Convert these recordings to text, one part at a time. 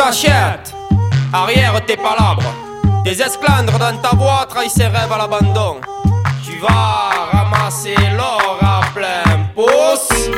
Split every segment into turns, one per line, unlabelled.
T'achètes, arrière tes palabres. Des esclandres dans ta voix trahissent ses rêves à l'abandon. Tu vas ramasser l'or à plein pouce.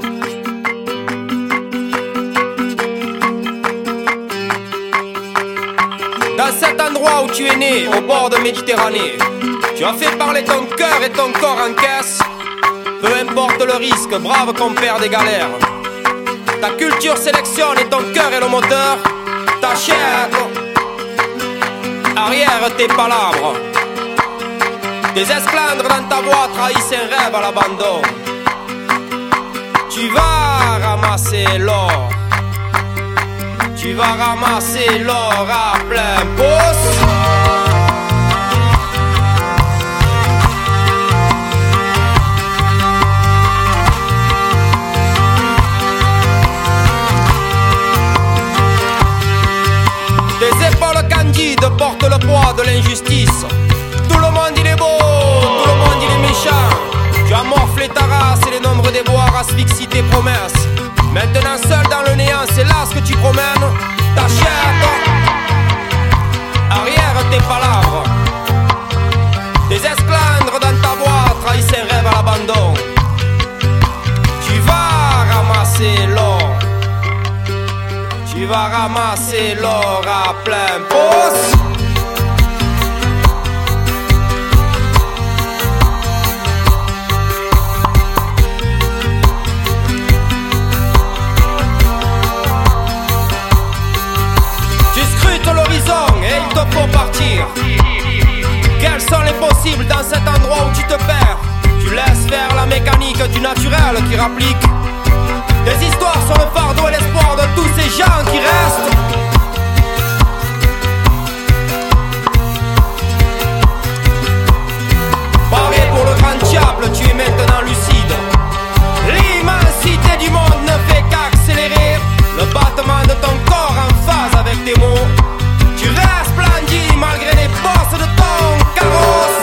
Dans cet endroit où tu es né, au bord de Méditerranée, tu as fait parler ton cœur et ton corps en caisse. Peu importe le risque, brave compère des galères. Ta culture sélectionne et ton cœur est le moteur. T'achètes, arrière tes palabres. Des esclandres dans ta voix trahissent un rêve à l'abandon. Tu vas ramasser l'or. Tu vas ramasser l'or à plein pouce. Tes épaules candides portent le poids de l'injustice. Tout le monde il est beau, tout le monde il est méchant. Tu as morflé ta race et les nombres des boires asphyxient tes promesses. Maintenant seul dans le néant, c'est là ce que tu promènes. T'achètes, arrière tes palabres. Des esclandres dans ta voix trahissent un rêve à l'abandon. Tu vas ramasser l'or. Tu vas ramasser l'or à plein pouce. Tu scrutes l'horizon et il te faut partir. Quels sont les possibles dans cet endroit où tu te perds? Tu laisses faire la mécanique du naturel qui rapplique. Des histoires sur le fardeau et l'espoir de tous ces gens qui restent. Paré pour le grand diable, tu es maintenant lucide. L'immensité du monde ne fait qu'accélérer le battement de ton corps en phase avec tes mots. Tu resplendis malgré les bosses de ton carrosse.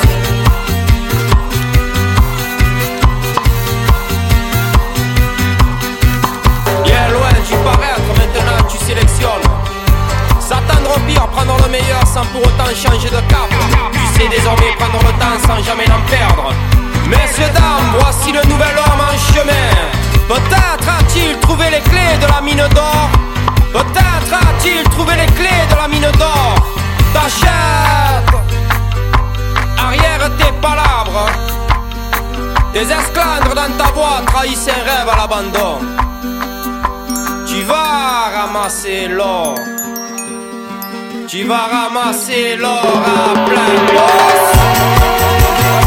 Maintenant tu sélectionnes. S'attendre au pire, prendre le meilleur sans pour autant changer de cap. Tu sais désormais prendre le temps sans jamais l'en perdre. Messieurs, dames, voici le nouvel homme en chemin. Peut-être a-t-il trouvé les clés de la mine d'or. Peut-être a-t-il trouvé les clés de la mine d'or. T'achètes, arrière tes palabres. Des esclandres dans ta voix trahissent un rêve à l'abandon. Tu vas ramasser l'or. Tu vas ramasser l'or à plein pouce.